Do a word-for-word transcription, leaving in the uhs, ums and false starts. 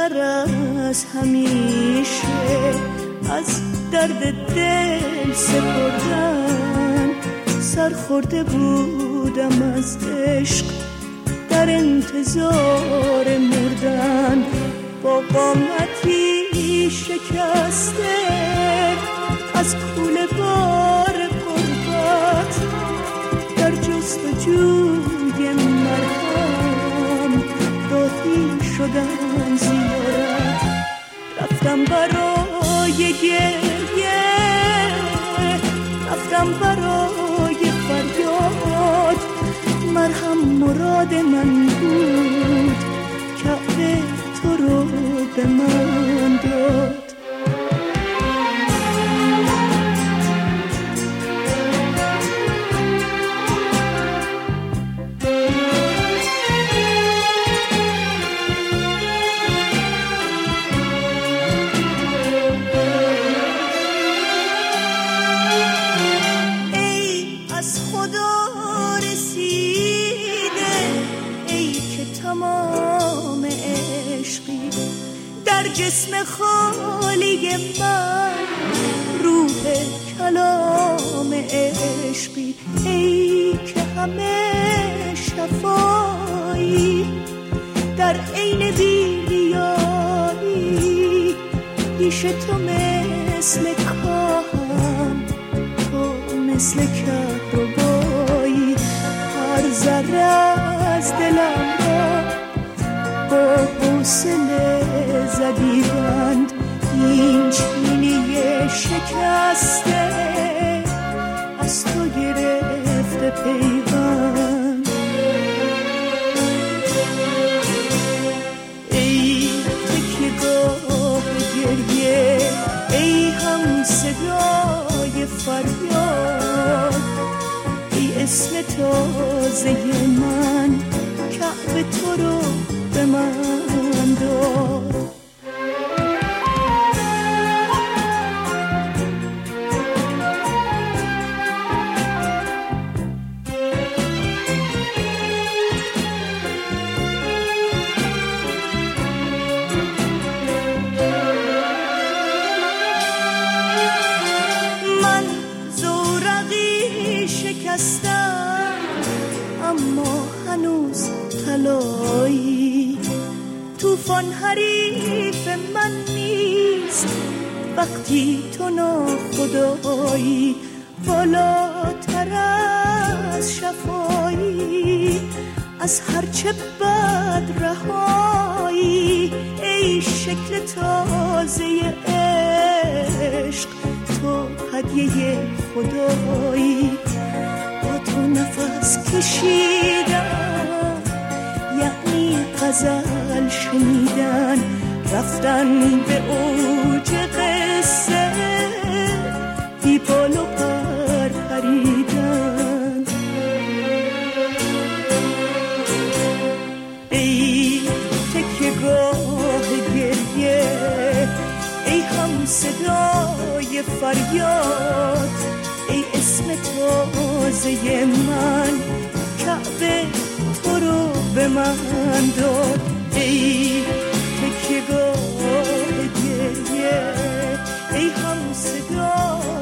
تر از همیشه از درد دل سپردن، سرخورده بودم از عشق در انتظار مردن، با قامتی شکسته از کوله بار غربت در جستجوی مرهم راهی شدم زیارت. رفتم برای گریه، رفتم برای فریاد، مرهم مراد من بود، کعبه تو رو به من داد. جسم خالی من روح کلام عشقی، ای که همه شفایی در عین بی‌ریایی، پیش تو مثل کاهم، تو مثل کهربایی، هر ذره از دلم را با حوصله زدیدند، این چینی شکسته از تو گرفته پیوند. ای تکیه‌گاه گریه، ای هم صدای فریاد، ای اسم تازه من، کعبه تو رو به من داد. من زورقی شکستم اما هنوز طلایی، طوفان حریف من نیست وقتی تو ناخدایی، بالاتر از شفایی از هرچه بد رهایی، ای شکل تازه عشق تو هدیه خدایی، با تو نفس کشیدم یعنی غزل شنیدن، رفتن به اوج قصه بی بال و پر پریدن. ای تکیه‌گاه گریه، ای هم صدای فریاد، ای اسم تازه من، کعبه تو رو به من داد. ای تکیه‌گاه گریه، ای هم صدای